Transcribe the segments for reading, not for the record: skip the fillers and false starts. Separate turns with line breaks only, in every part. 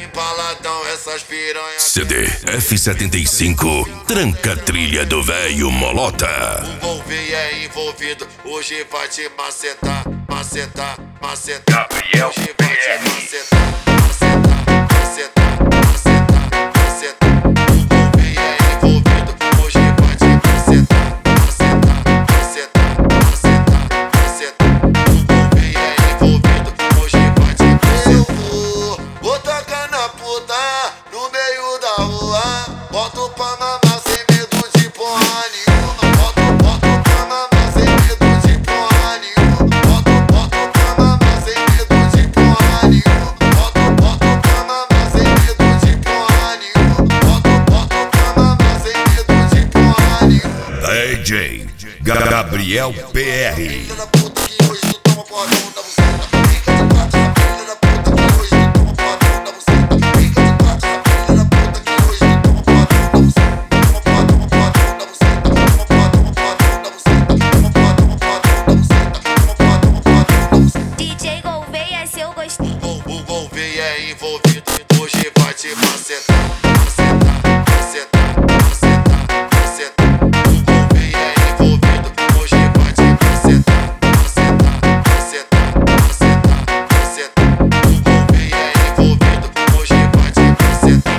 Embaladão, essas piranhas.
CD F75, tranca trilha do velho Molota.
O Golvei é envolvido, hoje vai te macetar, macetar, macetar.
Gabriel
hoje vai te macetar, macetar, macetar, macetar, macetar. O Golvei é envolvido, hoje vai te macetar, macetar, macetar, macetar, macetar. O Golvei é envolvido, hoje vai te macetar. Vou tacar na puta no meio da rua, boto pra mamar sem medo de porra nenhuma. Boto pra mamar sem medo de porra nenhuma. Boto pra mamar sem medo de porra nenhuma. Boto pra mamar sem medo de porra nenhuma. Boto pra mamar sem medo de porra nenhuma.
DJ Gabriel PR.
Filha da puta que hoje tu toma porradão da buceta. Fica de quatro, essa filha da puta que hoje tu toma porradão da buceta. Fica de quatro, essa filha da puta que hoje tu toma porradão da buceta. Toma porradão da buceta. Toma porradão da buceta. Toma porradão da buceta. Toma porradão da buceta.
DJ Golvei é seu gostinho.
O Golvei é envolvido, hoje vai te macetar, macetar, macetar, macetar, macetar. O Golvei é envolvido, hoje vai te macetar, macetar, macetar, macetar, macetar. O Golvei é envolvido, hoje vai te macetar.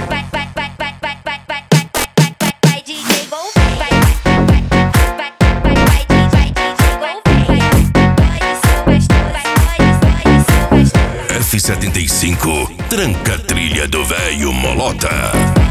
Vai DJ Golvei. Vai DJ Golvei. Pode seu gostoso.
F75, tranca trilha do velho Molota.